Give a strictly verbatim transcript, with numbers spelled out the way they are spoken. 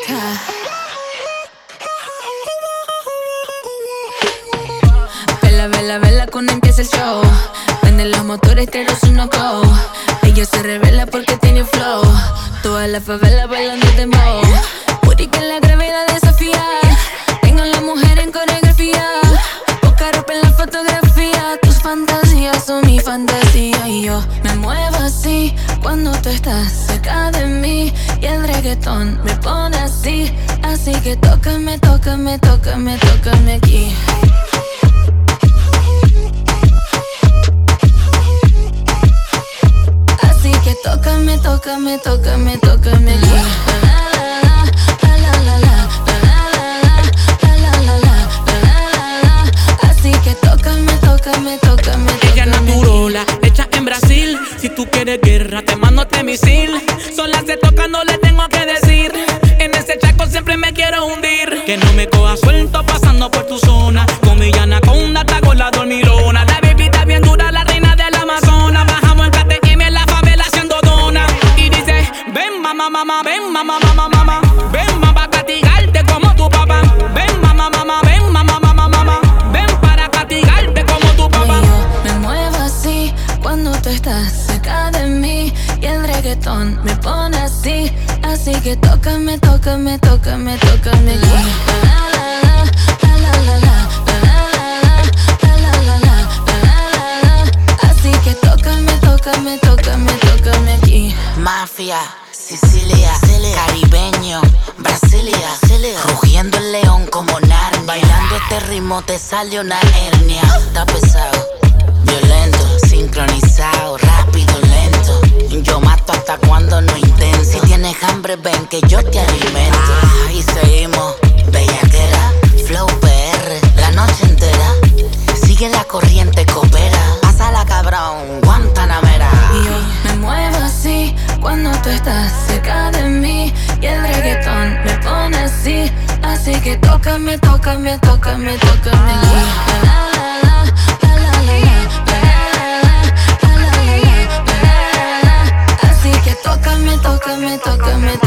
Selecta. Vela, vela, vela cuando empieza el show. Prende los motores, pero su no go. Ella se revela porque tiene flow. Toda la favela bailando el dembow. Puri que la gravedad desafía. Tengo a la mujer en coreografía. Poca ropa en la fotografía. Tus fantasías son mi fantasía. Y yo me muevo así cuando tú estás cerca de mí. Y el reggaetón me pone así. Así que tócame, tócame, tócame, tócame aquí. Así que tócame, tócame, tócame, tócame aquí. Ella naturola, hecha en Brasil. Si tú quieres guerra, te mando este misil. Sola se toca, no le tengo que decir. En ese chaco siempre me quiero hundir. Que no me coja suelto pasando por tu zona. Con mi anaconda, te hago la dormilona. La baby está bien dura, la reina del Amazonas. Bajamos el K T M en la favela haciendo dona. Y dice, ven mamá, mamá, ven mamá, mamá, mamá. Ven mamá, para castigarte como tu papá. Ven mamá, mamá, ven mamá, mamá, mamá. Ven para castigarte como tu papá. Y yo me muevo así cuando tú estás cerca de mí. Y el reggaetón me pone así. Así que tócame, tócame, tócame, tócame aquí. Así que tócame, tócame, tócame, tócame aquí. Mafia, Sicilia, caribeño, Brasilia, rugiendo el león como Narnia. Bailando este ritmo te sale una hernia. Está pesado, violento, sincronizado, rápido, lento. Yo mato hasta cuando no intento. Si tienes hambre ven que yo te alimento. Ah, y seguimos, bellaquera, flow P R, la noche entera. Sigue la corriente, coopera. Pásala cabrón, Guantanamera. Y yo me muevo así cuando tú estás cerca de mí. Y el reggaetón me pone así. Así que tócame, tócame, tócame, tócame aquí. Así que tócame, tócame, tócame,